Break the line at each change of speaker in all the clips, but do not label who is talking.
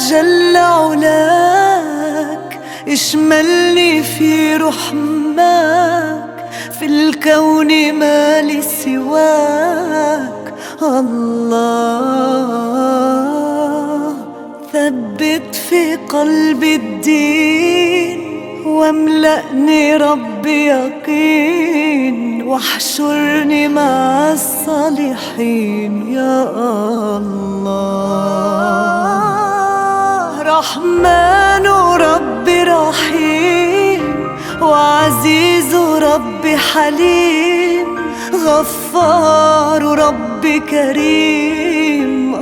جل علاك اشملني في رحماك، في الكون ما لي سواك الله. ثبت في قلبي الدين واملأني ربي يقين، واحشرني مع الصالحين يا الله. رحمن ربي رحيم، وعزيز ربي حليم، غفار ربي كريم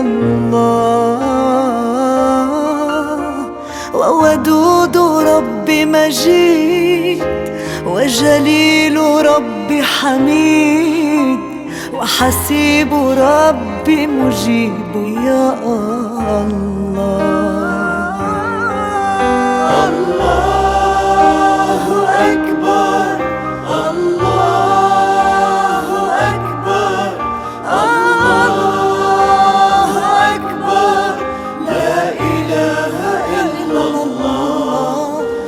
الله. وودود ربي مجيد، وجليل ربي حميد، وحسيب ربي مجيب يا الله. الله أكبر، الله أكبر، الله أكبر، لا إله إلا الله.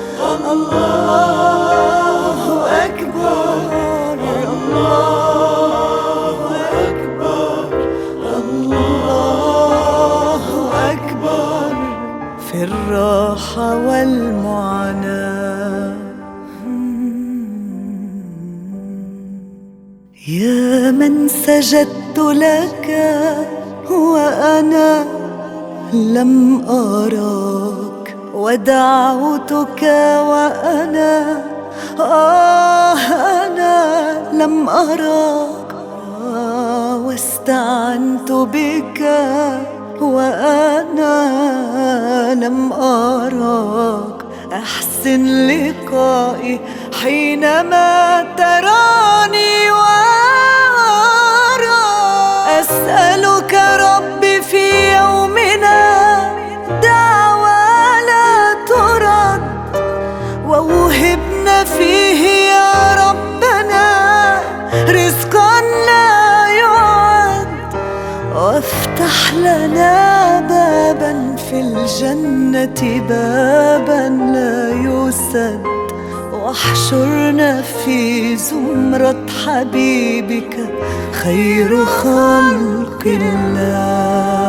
الله أكبر، الله أكبر، الله أكبر، في الراحة والمعاناة. يا من سجدت لك وأنا لم أراك، ودعوتك وأنا أنا لم أراك، واستعنت بك وأنا لم أراك. أحسن لقائي حينما تراني وأراك. أسألك ربي في يومنا دعوى لا ترد، ووهبنا فيه يا ربنا رزقا لا يعد. وافتح لنا بابا في الجنة، بابا لا يسد، واحشرنا في زمرة حبيبك خير خلق الله.